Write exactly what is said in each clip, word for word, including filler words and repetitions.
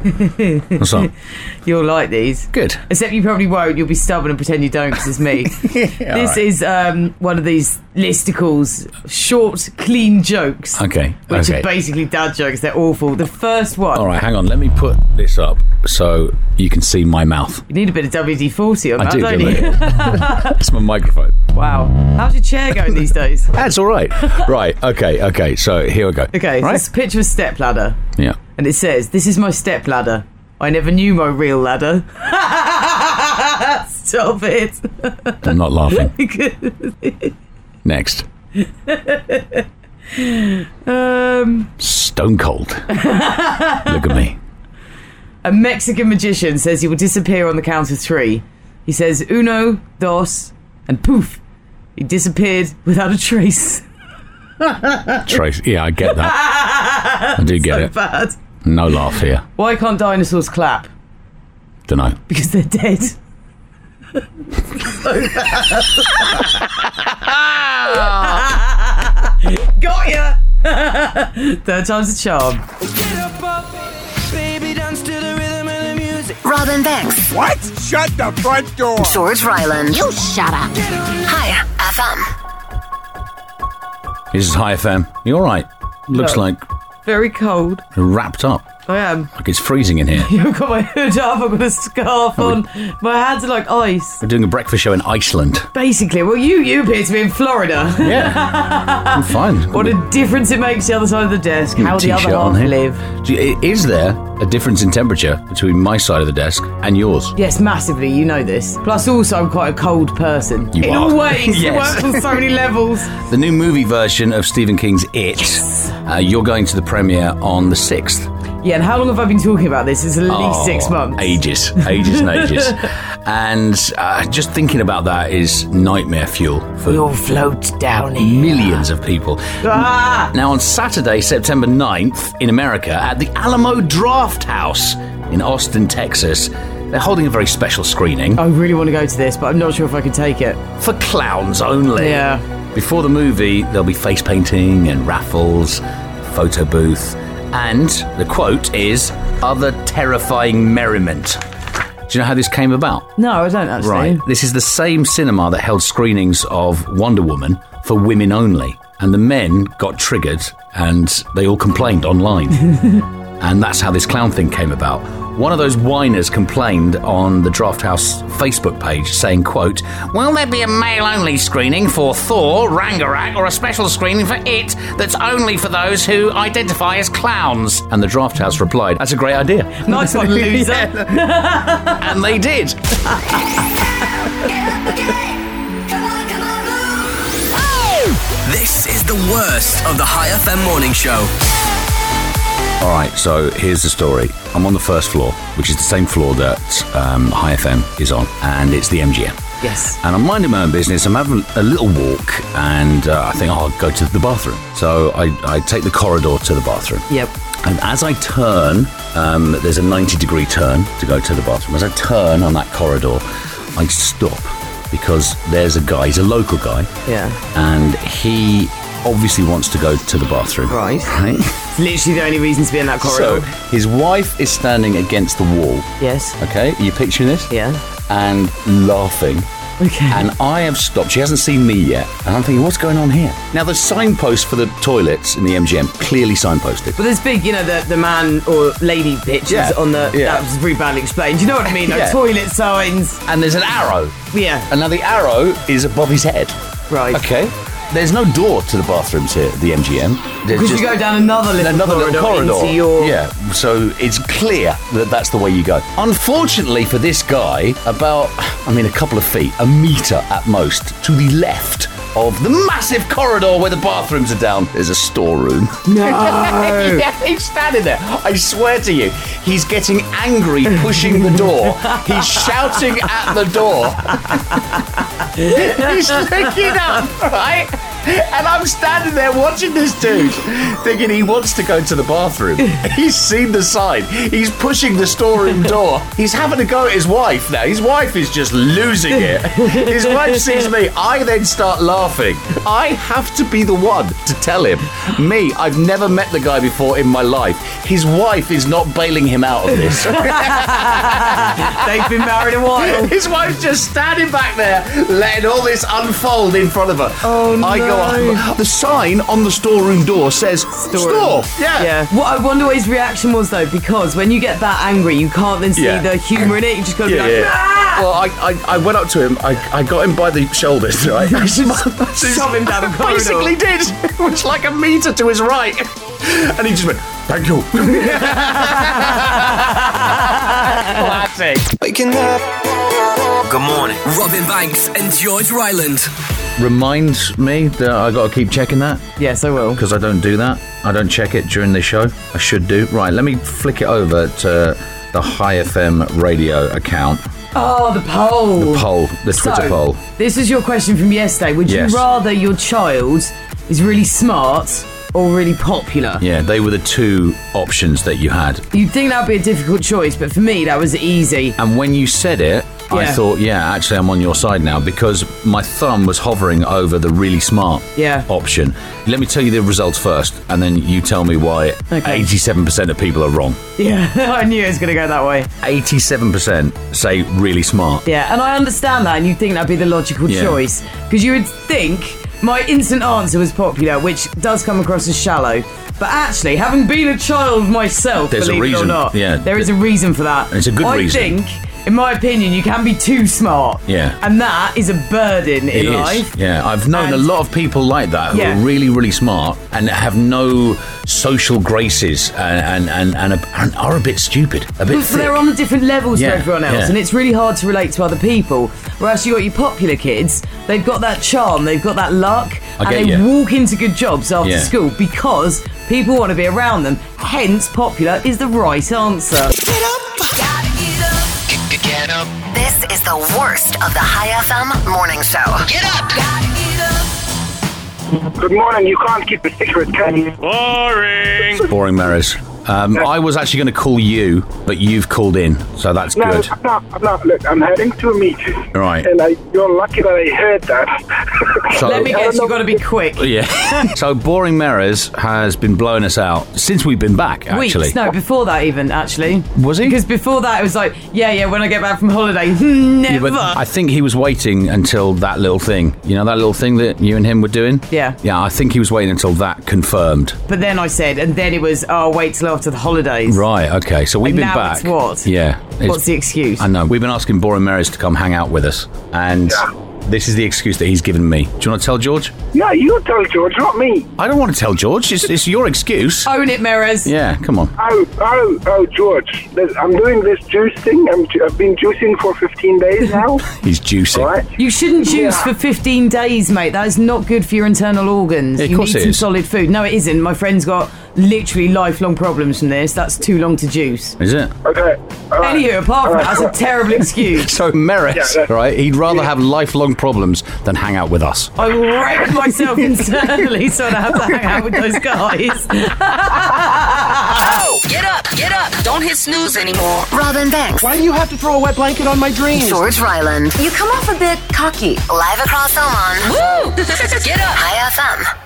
What's up? You'll like these. Good. Except you probably won't. You'll be stubborn and pretend you don't because it's me. Yeah, this right. is um, one of these listicles, short, clean jokes. Okay. Which okay. are basically dad jokes. They're awful. The first one. All right, hang on. Let me put this up so you can see my mouth. You need a bit of W D forty on I that, do, don't don't you? I? It's my microphone. Wow. How's your chair going these days? That's all right. Right. Okay. Okay. So here we go. Okay. Right? So it's a picture of a stepladder. Yeah. And it says, "This is my stepladder. I never knew my real ladder." Stop it. I'm not laughing. Next. um, Stone cold. Look at me. A Mexican magician says he will disappear on the count of three. He says, uno, dos, and poof. He disappeared without a trace. Trace. Yeah, I get that. I do get so it. Bad. No laugh here. Why can't dinosaurs clap? Dunno. Because they're dead. So bad. Got ya! Third time's a charm. Get up, up, baby, dance to the rhythm and the music. Robin Banks. What? Shut the front door. George Ryland. You shut up. Hi, F M. This is Hi F M. You all right? Looks No. like Very cold. you're wrapped up. I am. Like it's freezing in here. I've got my hood up, I've got a scarf on. My hands are like ice. We're doing a breakfast show in Iceland. Basically, well, you you appear to be in Florida. Yeah. I'm fine. What a difference it makes the other side of the desk. How the T-shirt other on half here. live. Do you- Is there a difference in temperature between my side of the desk and yours? Yes, massively, you know this. Plus, also, I'm quite a cold person. You in are. all ways. Yes. It works on so many levels. The new movie version of Stephen King's It. Yes. Uh, you're going to the premiere on the sixth. Yeah, and how long have I been talking about this? It's at least Oh, six months. Ages, ages and ages. And uh, just thinking about that is nightmare fuel for We all float down here. millions of people. Ah! Now, on Saturday, September ninth, in America, at the Alamo Draft House in Austin, Texas, they're holding a very special screening I really want to go to this, but I'm not sure if I can take it. for clowns only. Yeah. Before the movie, there'll be face painting and raffles, photo booth, and the quote is, other terrifying merriment. Do you know how this came about? No, I don't actually. Right. This is the same cinema that held screenings of Wonder Woman for women only. And the men got triggered and they all complained online. And that's how this clown thing came about. One of those whiners complained on the Draft House Facebook page saying, quote, will there be a male-only screening for Thor, Ragnarok, or a special screening for It that's only for those who identify as clowns? And the Draft House replied, that's a great idea. Nice one, loser. And they did. This is the worst of the High F M morning show. All right, so here's the story. I'm on the first floor, which is the same floor that um, High F M is on, and it's the M G M. Yes. And I'm minding my own business. I'm having a little walk, and uh, I think, oh, I'll go to the bathroom. So I, I take the corridor to the bathroom. Yep. And as I turn, um, there's a ninety degree turn to go to the bathroom. As I turn on that corridor, I stop because there's a guy, he's a local guy, Yeah. and he obviously wants to go to the bathroom. Right. Right? It's literally the only reason to be in that So corridor. his wife is standing against the wall. Yes. Okay, are you picturing this? Yeah. And laughing. Okay. And I have stopped. She hasn't seen me yet. And I'm thinking, what's going on here? Now, the signpost for the toilets in the M G M clearly signposted. But there's big, you know, the, the man or lady pictures Yeah, on the... yeah. That was really badly explained. You know what I mean? Like Yeah. toilet signs. And there's an arrow. Yeah. And now the arrow is above his head. Right. Okay. There's no door to the bathrooms here at the M G M. There's Because just you go down another little another corridor, little corridor. into your... Yeah, so it's clear that that's the way you go. Unfortunately for this guy, about, I mean, a couple of feet, a metre at most, to the left of the massive corridor where the bathrooms are down, there's a storeroom. No. Yeah, he's standing there. I swear to you, he's getting angry, pushing the door. He's shouting at the door. He's looking up, right? And I'm standing there watching this dude, thinking he wants to go to the bathroom. He's seen the sign. He's pushing the storeroom door. He's having to go at his wife now. His wife is just losing it. His wife sees me. I then start laughing. I have to be the one to tell him. Me, I've never met the guy before in my life. His wife is not bailing him out of this. They've been married a while. His wife's just standing back there, letting all this unfold in front of her. Oh, no. I go up. The sign on the storeroom door says store. Yeah. Yeah. What I wonder what his reaction was, though, because when you get that angry, you can't then see Yeah. the humour in it. You just got to Yeah, be like, yeah. ah! Well, I, I, I went up to him. I, I got him by the shoulders, right? I Shove him down the corridor. Basically did. It was like a metre to his right. And he just went, thank you. Classic. Waking up. Good morning. Robin Banks and George Ryland. Remind me that I got to keep checking that, Yes, I will. because I don't do that. I don't check it during the show. I should do. Right, let me flick it over to the High F M radio account. Oh, the poll. The poll, the Twitter So, poll. This was your question from yesterday. Would Yes. you rather your child is really smart or really popular? Yeah, they were the two options that you had. You'd think that would be a difficult choice, but for me, that was easy. And when you said it, I Yeah. thought, yeah, actually, I'm on your side now, because my thumb was hovering over the really smart Yeah. option. Let me tell you the results first, and then you tell me why Okay. eighty-seven percent of people are wrong. Yeah, I knew it was going to go that way. eighty-seven percent say really smart. Yeah, and I understand that, and you'd think that'd be the logical Yeah. choice. Because you would think my instant answer was popular, which does come across as shallow. But actually, having been a child myself, There's a believe it or reason, not, yeah. there is a reason for that. It's a good I reason. think, in my opinion, you can be too smart. Yeah. And that is a burden It in is. life. Yeah, I've known And- a lot of people like that who Yeah. are really, really smart and have no social graces and and, and, and, a, and are a bit stupid, a bit But thick. they're on different levels Yeah, to everyone else, yeah. and it's really hard to relate to other people. Whereas you got your popular kids, they've got that charm, they've got that luck, I and get they you. walk into good jobs after Yeah. school because people want to be around them. Hence, popular is the right answer. Get up. Gotta get up. Get up. This is the worst of the High F M morning show. Get up. Gotta get up. Good morning. You can't keep a secret, can you? Boring Maris. Um, I was actually going to call you, but you've called in, so that's No, good. I'm not, I'm not. Look, I'm heading to a meeting. Right. And I, you're lucky that I heard that. So, Let me I guess, don't know- you've got to be quick. yeah. So Boring Maris has been blowing us out since we've been back, actually. Weeks. No, before that even, actually. Was he? Because before that, it was like, yeah, yeah, when I get back from holiday, never. Yeah, but I think he was waiting until that little thing. You know, that little thing that you and him were doing? Yeah. Yeah, I think he was waiting until that confirmed. But then I said, and then it was, oh, wait till after the holidays. Right, okay. So we've And been now back. it's what? Yeah. it's- What's the excuse? I know. We've been asking Boring Maris to come hang out with us. And this is the excuse that he's given me. Do you want to tell George? Yeah, you tell George, not me. I don't want to tell George. It's, it's your excuse. Own it, Mirrors. Yeah, come on. Oh, oh, oh, George. There's- I'm doing this juice thing. I'm, ju- I've been juicing for fifteen days now. He's juicy. Right? You shouldn't juice Yeah. for fifteen days, mate. That is not good for your internal organs. Yeah, of you course need it some is. solid food. No, it isn't. My friend's got literally lifelong problems from this. That's too long to juice. Is it? Okay. All right. Anywho, apart from All that, right. that's a terrible excuse. So Maris, Yeah, that- right? He'd rather have lifelong problems than hang out with us. I will wreck myself internally so I don't have to hang out with those guys. Oh, get up. Get up. Don't hit snooze anymore. Robin Banks, Why do you have to throw a wet blanket on my dreams? George Ryland. You come off a bit cocky. Live across Oman. Woo. Get up. High F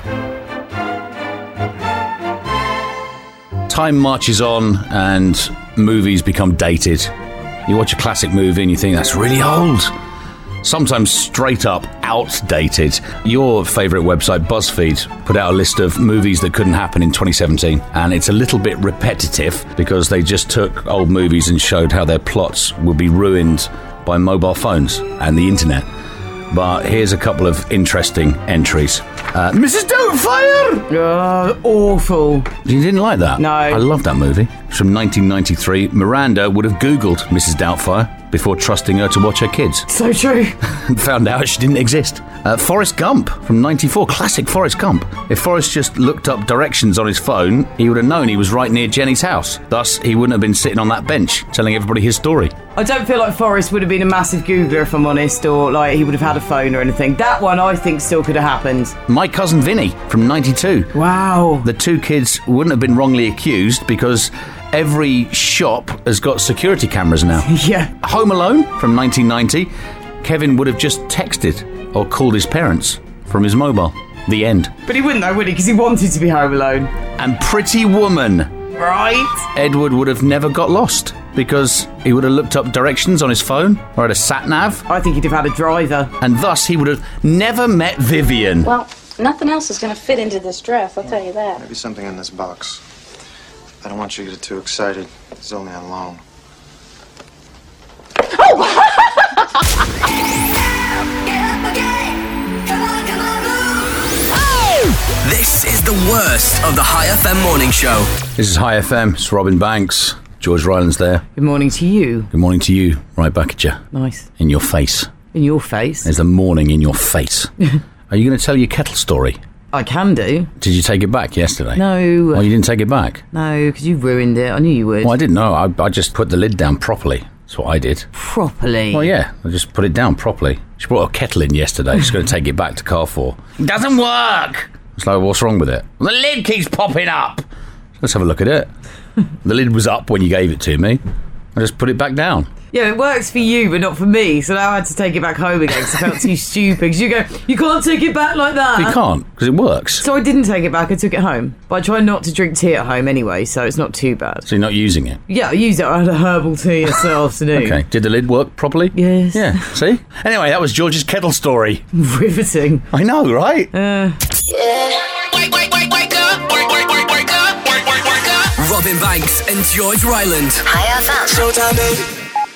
M. Time marches on and movies become dated. You watch a classic movie and you think that's really old. Sometimes straight up outdated. Your favourite website, BuzzFeed, put out a list of movies that couldn't happen in twenty seventeen. And it's a little bit repetitive because they just took old movies and showed how their plots would be ruined by mobile phones and the internet. But here's a couple of interesting entries. Uh, Missus Doubtfire! Uh, awful. You didn't like that? No. I love that movie. It's from nineteen ninety-three. Miranda would have Googled Missus Doubtfire. before trusting her to watch her kids. So true. And found out she didn't exist. Uh, Forrest Gump from ninety-four, classic Forrest Gump. If Forrest just looked up directions on his phone, he would have known he was right near Jenny's house. Thus, he wouldn't have been sitting on that bench telling everybody his story. I don't feel like Forrest would have been a massive Googler, if I'm honest, or like he would have had a phone or anything. That one, I think, still could have happened. My Cousin Vinny from ninety-two. Wow. The two kids wouldn't have been wrongly accused because every shop has got security cameras now. Yeah. Home Alone from nineteen ninety. Kevin would have just texted or called his parents from his mobile. The end. But he wouldn't though, would he? Because he wanted to be home alone. And Pretty Woman. Right. Edward would have never got lost because he would have looked up directions on his phone or had a sat-nav. I think he'd have had a driver. And thus he would have never met Vivian. Well, nothing else is going to fit into this dress, I'll tell you that. Maybe something in this box. I don't want you to get too excited. It's only on loan. This is the worst of the High F M morning show. This is High F M. It's Robin Banks. George Ryland's there. Good morning to you. Good morning to you. Right back at you. Nice. In your face. In your face? There's the morning in your face. Are you going to tell your kettle story? I can do. Did you take it back yesterday? No. Oh, you didn't take it back? No, because you ruined it. I knew you would. Well, I didn't know. I, I just put the lid down properly. That's what I did. Properly? Well, yeah. I just put it down properly. She brought a kettle in yesterday. She's going to take it back to Carrefour. It doesn't work! It's like, what's wrong with it? Well, the lid keeps popping up. Let's have a look at it. The lid was up when you gave it to me. I just put it back down. Yeah, it works for you, but not for me. So now I had to take it back home again because I felt too stupid. Because you go, you can't take it back like that. You can't, because it works. So I didn't take it back. I took it home. But I try not to drink tea at home anyway, so it's not too bad. So you're not using it? Yeah, I used it. I had a herbal tea yesterday afternoon. Okay. Did the lid work properly? Yes. Yeah. See? Anyway, that was George's kettle story. Riveting. I know, right? Uh... Wake, wake, wake, wake up. Wake, wake, wake, wake up. Wake, wake, wake up. Robin Banks and George Ryland. High F M. Showtime, baby.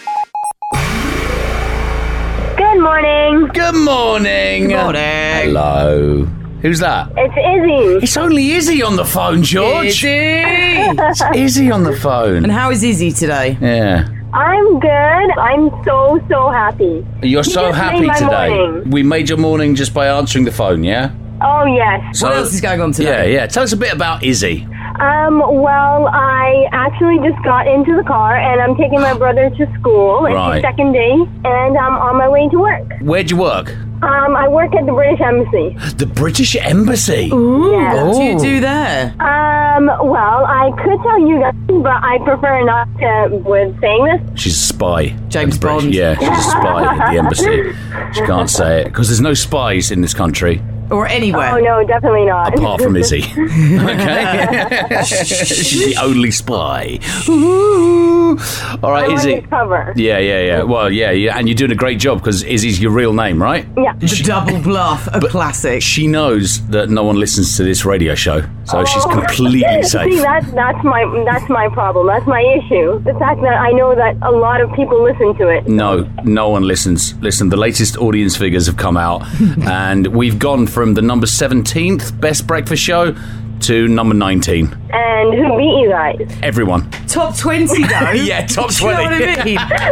Good morning. Good morning. Good morning. Hello. Who's that? It's Izzy. It's only Izzy on the phone, George. Izzy! It's Izzy on the phone. And how is Izzy today? Yeah. I'm good. I'm so, so happy. You're so just happy made my today. morning. We made your morning just by answering the phone, yeah? Oh, yes. So, what else is going on today? Yeah, yeah. Tell us a bit about Izzy. Um, well, I actually just got into the car and I'm taking my brother to school. It's Right. his second day and I'm on my way to work. Where'd you work? Um, I work at the British Embassy. The British Embassy. Ooh, Yeah. what do you Oh. do there? Um, well, I could tell you guys, but I prefer not to with saying this. She's a spy. James At the British- Bond. Yeah, she's a spy at the embassy. She can't say it because there's no spies in this country. Or anywhere? Oh, no, definitely not. Apart from Izzy. Okay? She's the only spy. Ooh. All right, I'm on Izzy. his cover. Yeah, yeah, yeah. Well, yeah, yeah. And you're doing a great job because Izzy's your real name, right? Yeah. The double bluff, a classic. She knows that no one listens to this radio show, so she's Oh. completely safe. See, that's that's my that's my problem. That's my issue. The fact that I know that a lot of people listen to it. No, no one listens. Listen, the latest audience figures have come out, and we've gone from the number seventeenth best breakfast show to number nineteen. And who beat you guys? Everyone. Top twenty, though. Yeah, top Do you know twenty. what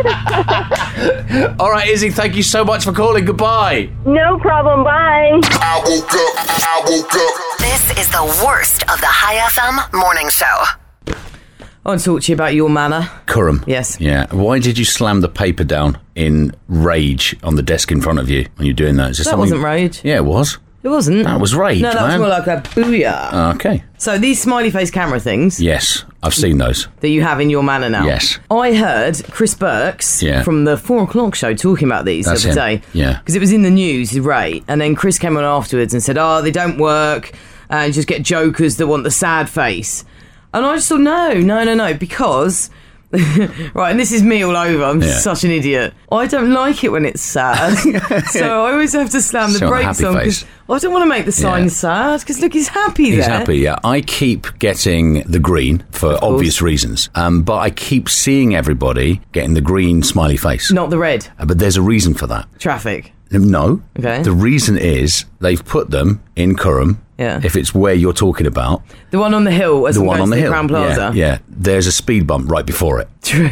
I mean? All right, Izzy, thank you so much for calling. Goodbye. No problem. Bye. I woke up. I woke up. This is the worst of the High F M morning show. I want to talk to you about your manner. Curram. Yes. Yeah. Why did you slam the paper down in rage on the desk in front of you when you're doing that? Is there That something... wasn't rage. Yeah, it was. It wasn't. That was rage, No, that man. was more like a booyah. Okay. So these smiley face camera things Yes, I've seen those. that you have in your manor now. Yes. I heard Chris Burks Yeah. from the four o'clock show talking about these That's the other him. day. Yeah. Because it was in the news, Ray. And then Chris came on afterwards and said, oh, they don't work. And just get jokers that want the sad face. And I just thought, no, no, no, no. Because... right, and this is me all over. I'm Yeah. such an idiot. I don't like it when it's sad. So I always have to slam the So on a brakes happy on because face. I don't want to make the sign Yeah. sad. Because look, he's happy He's there. happy, yeah. I keep getting the green for obvious reasons, um, but I keep seeing everybody getting the green smiley face. Not the red. Uh, but there's a reason for that. Traffic. No. Okay. The reason is they've put them in Curram Yeah. if it's where you're talking about. The one on the hill as The I'm one going on to the hill. Crown Plaza. Yeah, yeah. There's a speed bump right before it. True.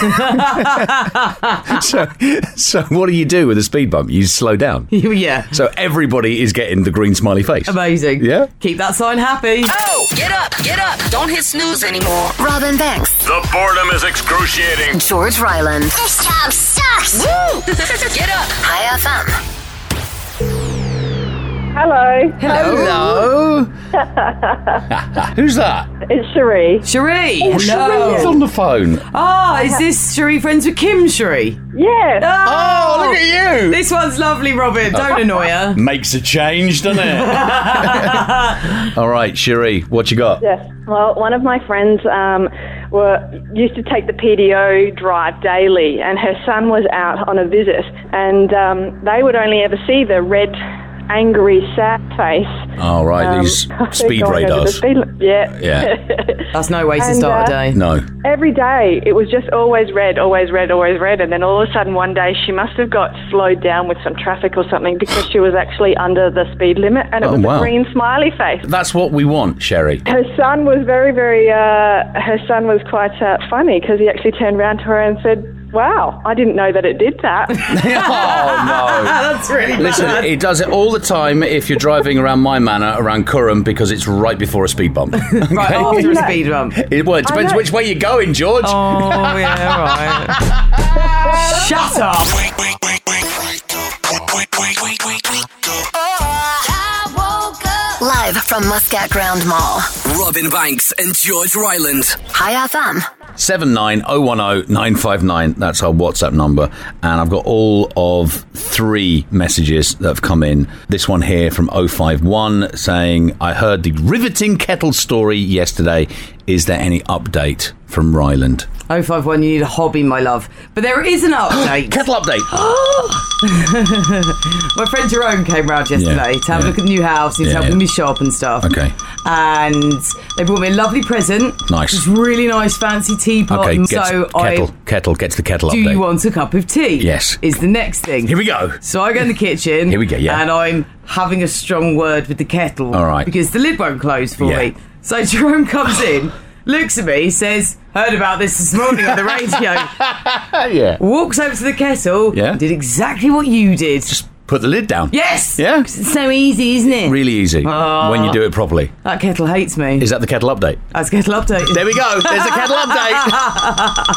so, so what do you do with a speed bump? You slow down. Yeah. So everybody is getting the green smiley face. Amazing. Yeah. Keep that sign happy. Oh, get up, get up. Don't hit snooze anymore. Robin Banks, The boredom is excruciating. George Ryland. This job sucks. Woo! Get up. High F M. Hello. Hello. Who's that? It's Cherie. Cherie. Oh, Hello. Who's on the phone? Ah, is this Cherie friends with Kim Cherie? Yes. Oh, look at you. This one's lovely, Robin. Don't annoy her. Makes a change, doesn't it? All right, Cherie, what you got? Yes. Well, one of my friends um, were used to take the P D O drive daily, and her son was out on a visit, and um, they would only ever see the red, angry, sad face. Oh, right, Um, these they're speed going over the radars. speed li- yeah. Yeah. That's no way to And, start uh, a day. No. Every day, it was just always red, always red, always red, and then all of a sudden one day she must have got slowed down with some traffic or something because she was actually under the speed limit, and it Oh, was wow. a green smiley face. That's what we want, Sherry. Her son was very, very, uh, her son was quite uh, funny because he actually turned around to her and said, wow, I didn't know that it did that. Oh, no. That's really Listen, bad. it does it all the time if you're driving around my manor, around Curram, because it's right before a speed bump. Right Okay? after a speed bump. It, well, it depends know. which way you're going, George. Oh, yeah, right. Shut up. Live from Muscat Ground Mall. Robin Banks and George Ryland. High F M. seven nine oh one oh nine five nine. That's our WhatsApp number. And I've got all of three messages that have come in. This one here from oh five one saying, I heard the riveting kettle story yesterday. Is there any update from Ryland? oh five one, you need a hobby, my love. But there is an update. Kettle update. My friend Jerome came round yesterday Yeah, to have yeah. a look at the new house. He's Yeah, helping yeah. me shop and stuff. Okay. And they brought me a lovely present. Nice. This really nice fancy teapot. Okay, And get so to kettle. I... Kettle, get to the kettle Do update. you want a cup of tea? Yes. Is the next thing. Here we go. So I go in the kitchen. Here we go, yeah. And I'm having a strong word with the kettle. All right. Because the lid won't close for Yeah. me. So Jerome comes in, looks at me, says, heard about this this morning on the radio. Yeah. Walks over to the kettle. Yeah. Did exactly what you did. Just put the lid down. Yes. Yeah. It's so easy, isn't it? Really easy Oh. when you do it properly. That kettle hates me. Is that the kettle update? That's kettle update. There we go. There's a kettle update.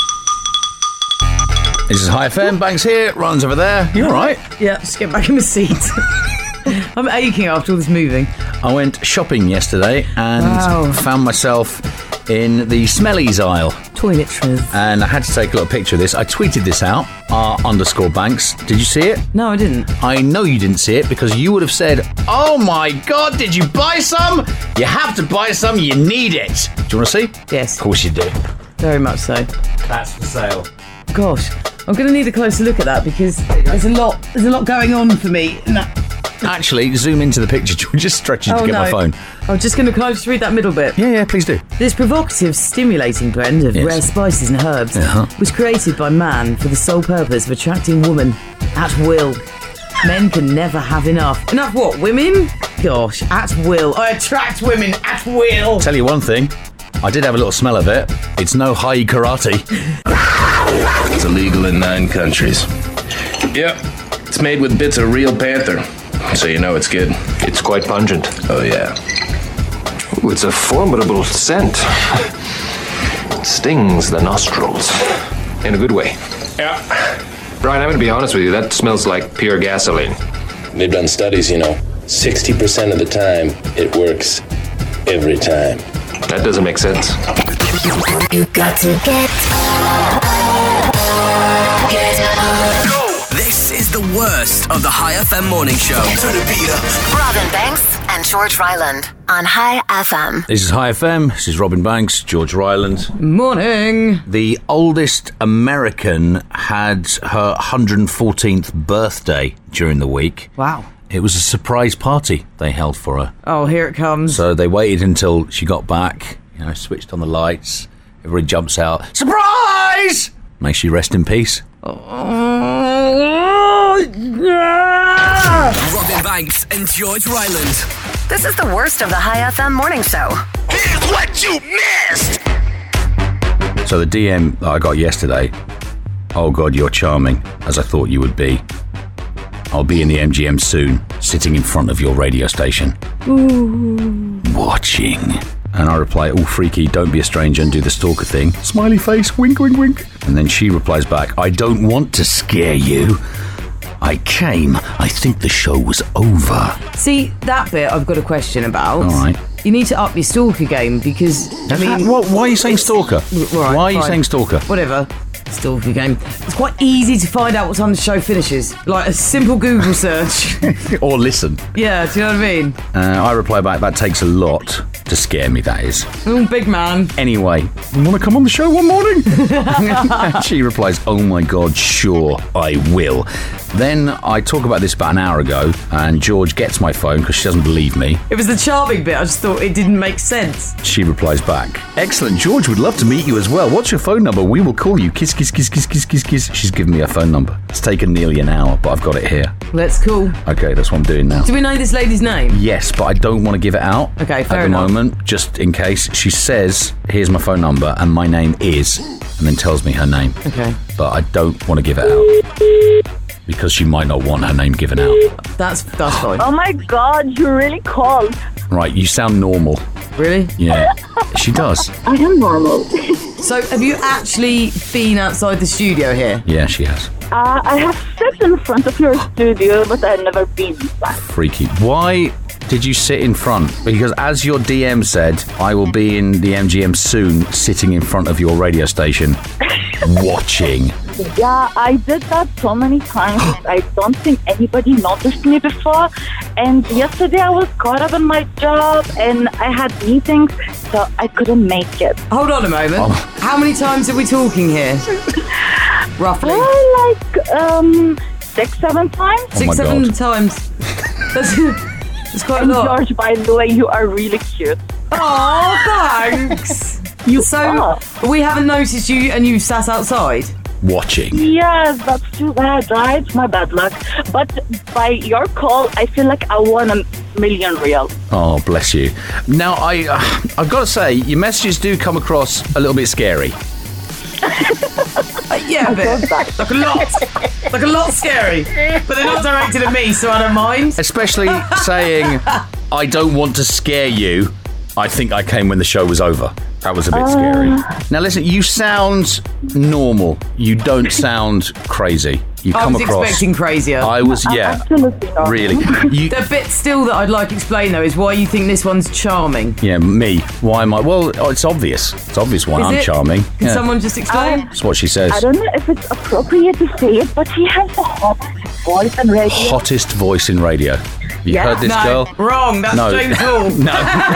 This is High F M. Banks here. Ron's over there. You all right? Yeah, just get back in the seat. I'm aching after all this moving. I went shopping yesterday and Wow. found myself in the smellies aisle. Toiletries. And I had to take a little picture of this. I tweeted this out, R underscore Banks. Did you see it? No, I didn't. I know you didn't see it because you would have said, oh my God, did you buy some? You have to buy some. You need it. Do you want to see? Yes. Of course you do. Very much so. That's for sale. Gosh, I'm going to need a closer look at that because there's a lot. There's a lot going on for me. in that- Actually, zoom into the picture. George. Just stretching Oh to get no! my phone. I'm just going to. Can I just read that middle bit? Yeah, yeah, please do. This provocative, stimulating blend of Yes. rare spices and herbs Uh-huh. was created by man for the sole purpose of attracting woman at will. Men can never have enough. Enough what? Women? Gosh, at will. I attract women at will. Tell you one thing. I did have a little smell of it. It's no high karate. It's illegal in nine countries. Yep. It's made with bits of real panther. So you know it's good. It's quite pungent. Oh, yeah. Ooh, it's a formidable scent. It stings the nostrils. In a good way. Yeah. Brian, I'm going to be honest with you. That smells like pure gasoline. They've done studies, you know. sixty percent of the time, it works every time. That doesn't make sense. You got to get This is the worst of the High F M morning show. Turn the beat up. Robin Banks and George Ryland on High F M. This is High F M. This is Robin Banks, George Ryland. Morning. The oldest American had her one hundred fourteenth birthday during the week. Wow. It was a surprise party they held for her. Oh, here it comes. So they waited until she got back, you know, switched on the lights. Everybody jumps out. Surprise! May she rest in peace. Robin Banks and George Ryland. This is the worst of the High F M morning show. Here's what you missed. So the D M that I got yesterday, oh God, you're charming, as I thought you would be. I'll be in the M G M soon, sitting in front of your radio station. Ooh. Watching. And I reply, all freaky, don't be a stranger and do the stalker thing. Smiley face, wink, wink, wink. And then she replies back, I don't want to scare you. I came. I think the show was over. See, that bit I've got a question about. All right. You need to up your stalker game because, I mean... What, why are you saying stalker? Right, why are you fine. saying stalker? Whatever. Stalker game. It's quite easy to find out what time the show finishes. Like a simple Google search. Or listen. Yeah, do you know what I mean? Uh, I reply back, that takes a lot to scare me, that is. Oh, big man. Anyway, you want to come on the show one morning? She replies, oh my God, sure, I will. Then I talk about this about an hour ago, and George gets my phone because she doesn't believe me. It was the charming bit. I just thought it didn't make sense. She replies back, excellent, George would love to meet you as well. What's your phone number? We will call you. Kiss, kiss, kiss, kiss, kiss, kiss, kiss. She's given me her phone number. It's taken nearly an hour, but I've got it here. That's cool. Okay, that's what I'm doing now. Do we know this lady's name? Yes, but I don't want to give it out. Okay, fair At the enough. moment, just in case. She says, here's my phone number, and my name is, and then tells me her name. Okay. But I don't want to give it out. Because she might not want her name given out. That's that's fine. Oh my God, you really called. Right, you sound normal. Really? Yeah. She does. I am normal. So, have you actually been outside the studio here? Yeah, she has. Uh, I have sat in front of your studio, but I've never been inside. Freaky. Why did you sit in front? Because as your D M said, I will be in the M G M soon, sitting in front of your radio station, watching. Yeah, I did that so many times. I don't think anybody noticed me before. And yesterday I was caught up in my job and I had meetings, so I couldn't make it. Hold on a moment. Oh. How many times are we talking here? Roughly. Well, like um, six, seven times. Oh Six, my seven God. times. That's, that's quite And a lot. George, by the way, you are really cute. Oh, thanks. You so are. We haven't noticed you, and you sat outside. Watching. Yes, that's too bad, right? My bad luck. But by your call, I feel like I won a million real. Oh, bless you. Now, I, uh, I've got to say, your messages do come across a little bit scary. Uh, yeah, a bit. Like a lot. Like a lot scary. But they're not directed at me, so I don't mind. Especially saying, I don't want to scare you. I think I came when the show was over. That was a bit Uh. scary. Now listen, you sound normal. You don't sound crazy. You I come was across. expecting crazier. I was, yeah, Absolutely not. really. You, The bit still that I'd like to explain, though, is why you think this one's charming. yeah, me. Why am I? Well, oh, it's obvious. It's obvious why Is I'm it? charming. Can Yeah. someone just explain? That's what she says. I don't know if it's appropriate to say it, but he has the hottest voice in radio. Hottest voice in radio. You Yeah. heard this no, girl? wrong. That's No. James Hall. No.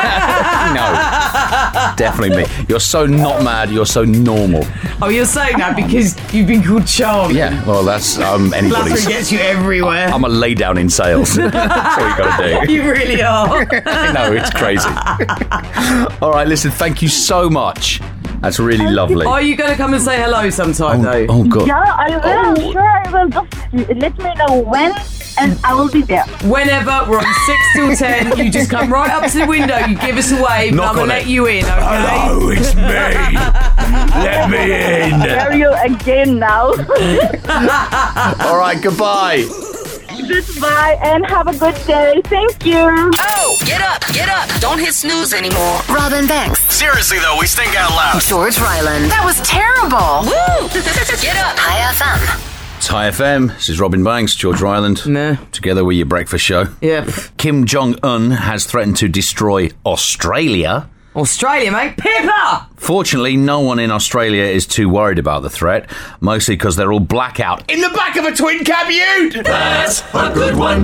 No. Definitely me. You're so not mad. You're so normal. Oh, you're saying that because you've been called charming. Yeah. Well, that's um, anybody's. Flattery gets you everywhere. I'm a lay down in sales. That's what you got to do. You really are. I know, it's crazy. All right, listen, thank you so much. That's really lovely. Are you going to come and say hello sometime, Oh, though? oh, God. Yeah, I will. Sure, I will. Just let me know when, and I will be there. Whenever, we're on six till ten, you just come right up to the window, you give us a wave, Knock and I'm going on to it. let you in, okay? Hello, it's me. Let me in. There you again now. All right, goodbye. Goodbye, and have a good day. Thank you. Oh, get up, get up. Don't hit snooze anymore. Robin Banks, Seriously, though, we stink out loud. George Ryland. That was terrible. Woo! Get up. High F M. It's High F M. This is Robin Banks, George Ryland. Nah. Together with your breakfast show. Yeah. Kim Jong-un has threatened to destroy Australia. Australia, mate. Pippa! Fortunately, no one in Australia is too worried about the threat, mostly because they're all blackout in the back of a twin cab ute. That's a good one.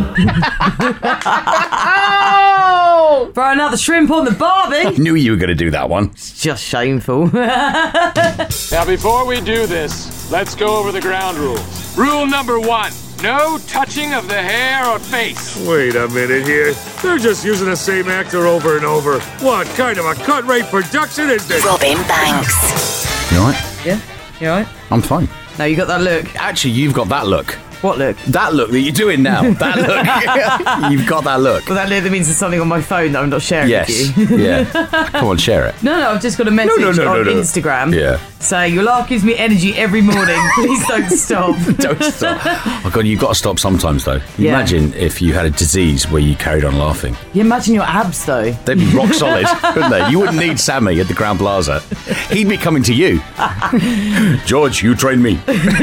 Throw another shrimp on the barbie. Knew you were going to do that one. It's just shameful. Now, before we do this, let's go over the ground rules. Rule number one, no touching of the hair or face. Wait a minute here. They're just using the same actor over and over. What kind of a cut-rate production is this? Robin Banks. You all right? Yeah? You alright? I'm fine. No, you got that look. Actually, you've got that look. What look? That look that you're doing now. That look. You've got that look. Well, that literally means there's something on my phone that I'm not sharing Yes. with you. Yeah. Come on, share it. No, no, I've just got a message No, no, no, on no, no. Instagram Yeah. saying, your laugh gives me energy every morning. Please don't stop. Don't stop. Oh, God, you've got to stop sometimes, though. Yeah. Imagine if you had a disease where you carried on laughing. You imagine your abs, though. They'd be rock solid, wouldn't they? You wouldn't need Sammy at the Crown Plaza. He'd be coming to you. George, you train me.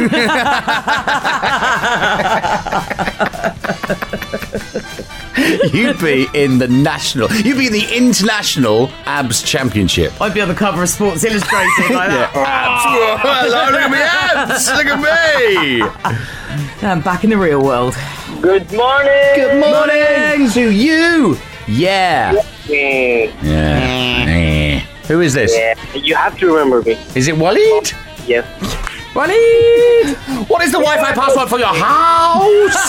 You'd be in the national, you'd be in the international abs championship. I'd be on the cover of Sports Illustrated like that. Yeah. Abs. Look at me. Look at me. I'm back in the real world. Good morning. Good morning to you. Yeah. Yeah. Yeah. Who is this? Yeah. You have to remember me. Is it Waleed? Yes. Waleed! What is the Wi-Fi password for your house?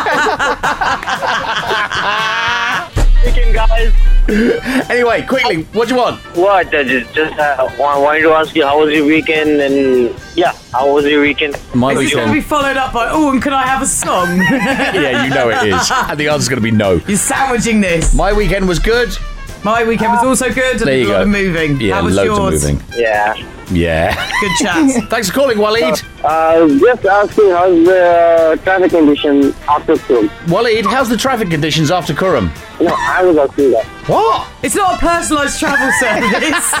Weekend, guys. Anyway, quickly, what do you want? What? Uh, just just uh, wanted to ask you how was your weekend, and yeah, how was your weekend? My Is this going to be weekend. followed up by, oh, and can I have a song? Yeah, you know it is. And the answer's going to be no. You're sandwiching this. My weekend was good. My weekend was also good. There I did you a lot go. of moving. Yeah, How was loads yours? of moving. Yeah. Yeah. Good chat. Thanks for calling, Waleed. Uh, just asking how's the traffic condition after Kurum? Waleed, how's the traffic conditions after Curram? No, I was asking that. What? It's not a personalised travel service.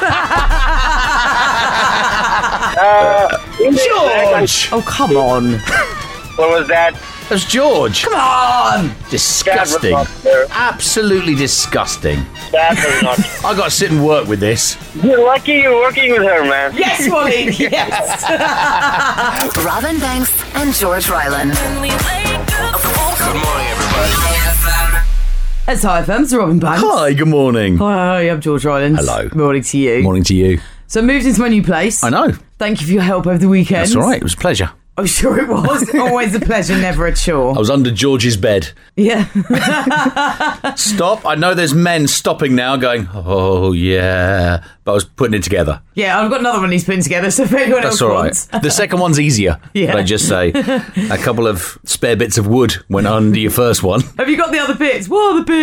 Uh, George! Oh, come on. What was that? That's George. Come on. Disgusting. That was not there. Absolutely disgusting. That was not. I got to sit and work with this. You're lucky you're working with her, man. Yes, Wally. Yes. Robin Banks and George Ryland. Good morning, everybody. That's Hi F M, it's Robin Banks. Hi, good morning. Hi, I'm George Ryland. Hello. Morning to you. Morning to you. So I moved into my new place. I know. Thank you for your help over the weekend. That's all right. It was a pleasure. I'm sure it was. Always a pleasure, never a chore. I was under George's bed. Yeah. Stop. I know there's men stopping now going, oh, yeah. But I was putting it together. Yeah, I've got another one he's putting together, so if anyone That's else all right. wants. The second one's easier. Yeah. But I just say a couple of spare bits of wood went under your first one. Have you got the other bits? What are the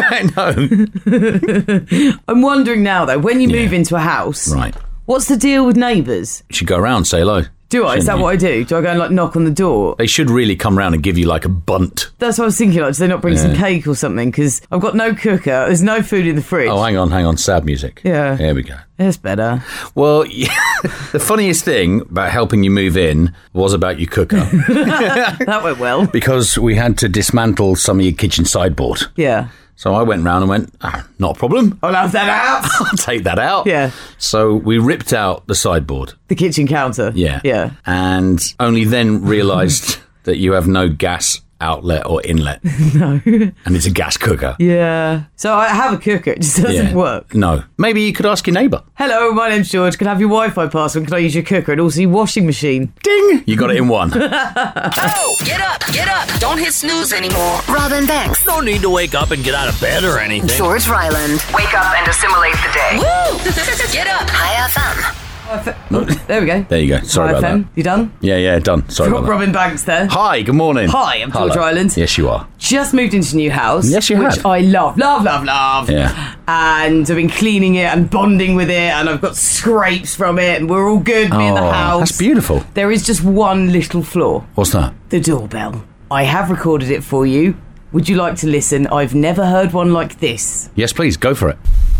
bits? I know. I'm wondering now, though, when you move Yeah. into a house, Right. what's the deal with neighbours? You should go around, say hello. Do I? Is that Shouldn't you? what I do? Do I go and like knock on the door? They should really come round and give you like a bunt. That's what I was thinking. Like, do they not bring some Yeah. cake or something? Because I've got no cooker. There's no food in the fridge. Oh, hang on, hang on. Sad music. Yeah. There we go. It's better. Well, yeah, the funniest thing about helping you move in was about your cooker. That went well. Because we had to dismantle some of your kitchen sideboard. Yeah. So I went round and went, ah, not a problem. I'll have that out. I'll take that out. Yeah. So we ripped out the sideboard. The kitchen counter. Yeah. Yeah. And only then realised that you have no gas outlet or inlet. No. And it's a gas cooker. Yeah. So I have a cooker. It just doesn't Yeah. work. No. Maybe you could ask your neighbour. Hello, my name's George. Can I have your Wi-Fi password? Can I use your cooker and also your washing machine? Ding! You got it in one. Oh, get up, get up. Don't hit snooze anymore. Robin Banks. No need to wake up and get out of bed or anything. George Ryland. Wake up and assimilate the day. Woo! Get up. Hi F M. There we go. There you go. Sorry Hi, about F M. that. You done? Yeah, yeah, done. Sorry about that. Robin Banks there. Hi, good morning. Hi, I'm George Hello. Ryland. Yes, you are. Just moved into a new house. Yes, you which have. I love, love, love, love. Yeah. And I've been cleaning it and bonding with it, and I've got scrapes from it, and we're all good, me and the Oh, house. that's beautiful. There is just one little flaw. What's that? The doorbell. I have recorded it for you. Would you like to listen? I've never heard one like this. Yes, please, go for it.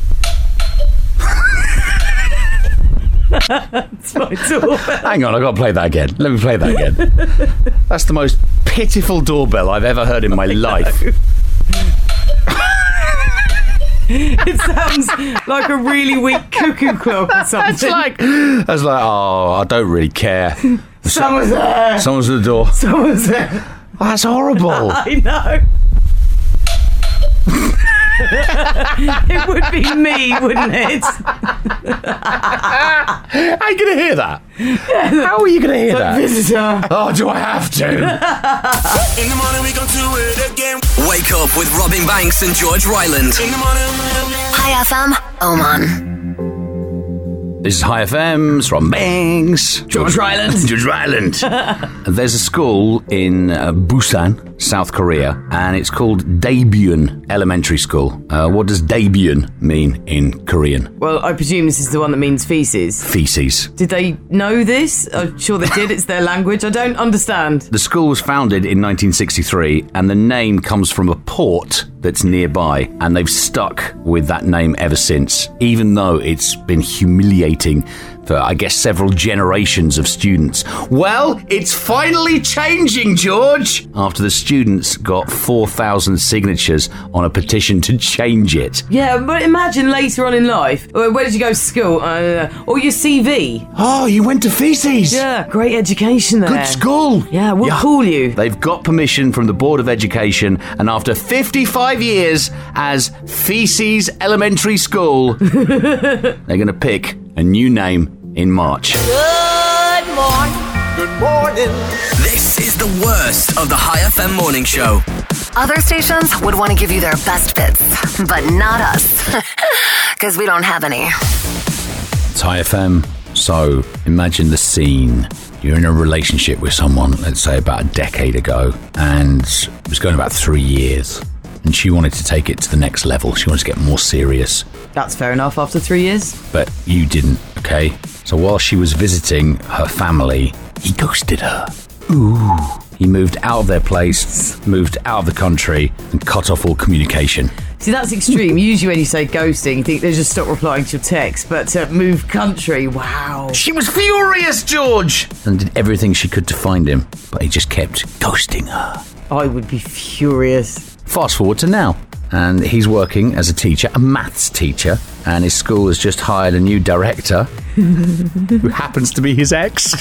It's my doorbell. Hang on, I've got to play that again. Let me play that again. That's the most pitiful doorbell I've ever heard in my life. It sounds like a really weak cuckoo clock or something. It's like, I was like, oh, I don't really care. Someone's there. Someone's at the door. Someone's there. Oh, that's horrible. I know. It would be me, wouldn't it? How are you going to hear that? How are you going to hear that? Visitor. Oh, do I have to? In the morning, we gon' do it again. Wake up with Robin Banks and George Ryland. In the morning. Hi F M. Oman. This is High F M, it's Robin Banks. George Ryland. George Ryland. There's a school in uh, Busan, South Korea, and it's called Daebyun Elementary School. Uh, what does Daebyun mean in Korean? Well, I presume this is the one that means feces. Feces. Did they know this? I'm sure they did. It's their language. I don't understand. The school was founded in nineteen sixty-three, and the name comes from a port that's nearby, and they've stuck with that name ever since, even though it's been humiliating for, I guess, several generations of students. Well, it's finally changing, George! After the students got four thousand signatures on a petition to change it. Yeah, but imagine later on in life, where did you go to school? Uh, or your C V. Oh, you went to Feces! Yeah, great education there. Good school! Yeah, we'll yeah. call you. They've got permission from the Board of Education, and after fifty-five years as Feces Elementary School, they're going to pick a new name in March. Good morning. Good morning. This is the worst of the High F M morning show. Other stations would want to give you their best bits, but not us. Because we don't have any. It's High F M, so imagine the scene. You're in a relationship with someone, let's say about a decade ago, and it was going about three years. And she wanted to take it to the next level. She wanted to get more serious. That's fair enough after three years. But you didn't, okay? So while she was visiting her family, he ghosted her. Ooh. He moved out of their place, moved out of the country, and cut off all communication. See, that's extreme. Usually when you say ghosting, you think they just stop replying to your text. But to move country, wow. She was furious, George! And did everything she could to find him. But he just kept ghosting her. I would be furious. Fast forward to now, and he's working as a teacher, a maths teacher, and his school has just hired a new director who happens to be his ex.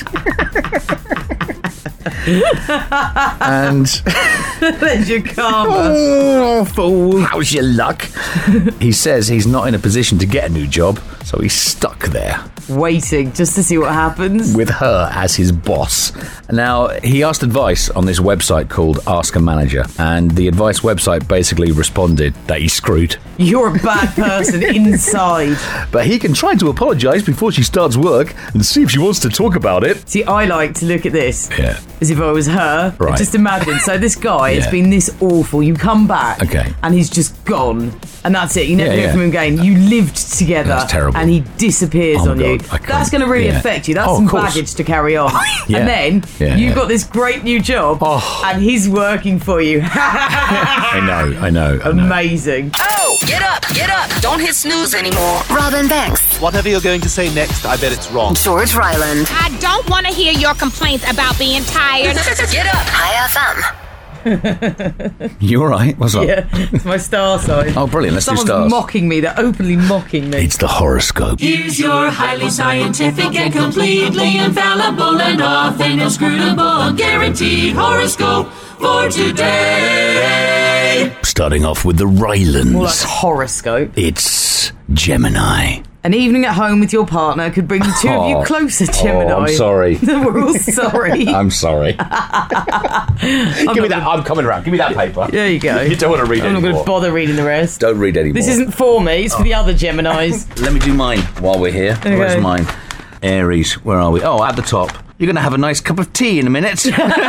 And there's your karma. Oh, fool, how's your luck? He says he's not in a position to get a new job, so he's stuck there. Waiting just to see what happens. With her as his boss. Now, he asked advice on this website called Ask a Manager, and the advice website basically responded that he's screwed. You're a bad person inside. But he can try to apologise before she starts work and see if she wants to talk about it. See, I like to look at this yeah. as if I was her. Right. Just imagine. So this guy yeah. has been this awful. You come back okay. and he's just gone. And that's it. You never yeah, hear yeah. from him again. You lived together. That's terrible. And he disappears oh, on God, you. That's going to really yeah. affect you. That's oh, some baggage to carry on. yeah. And then yeah, you've yeah. got this great new job oh. and he's working for you. I know, I know. I know. Amazing. Oh, get up, get up. Don't hit snooze anymore. Robin Banks. Whatever you're going to say next, I bet it's wrong. George Ryland. I don't want to hear your complaints about being tired. Get up. High F M. You all right? What's up? Yeah, it's my star sign. Oh, brilliant. Let's Someone's do stars. mocking me. They're openly mocking me. It's the horoscope. Here's your highly scientific and completely infallible and often inscrutable guaranteed horoscope for today. Starting off with the Rylands. More like horoscope. It's Gemini. An evening at home with your partner could bring the two oh. of you closer, Gemini. Oh, I'm sorry. We're all sorry. I'm sorry. Give me that. I'm coming around. Give me that paper. There you go. You don't want to read I'm anymore. not going to bother reading the rest. Don't read anymore. This isn't for me. It's for the other Geminis. Let me do mine while we're here. Okay. Where's mine? Aries. Where are we? Oh, at the top. You're going to have a nice cup of tea in a minute.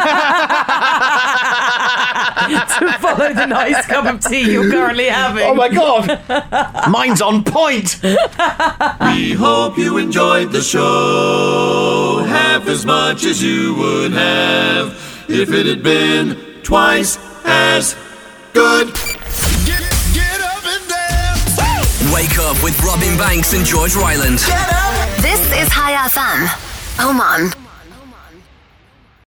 To follow the nice cup of tea you're currently having. Oh my God! Mine's on point! We hope you enjoyed the show half as much as you would have if it had been twice as good. Get, get up and dance! Wake up with Robin Banks and George Ryland. This is High F M. Oman.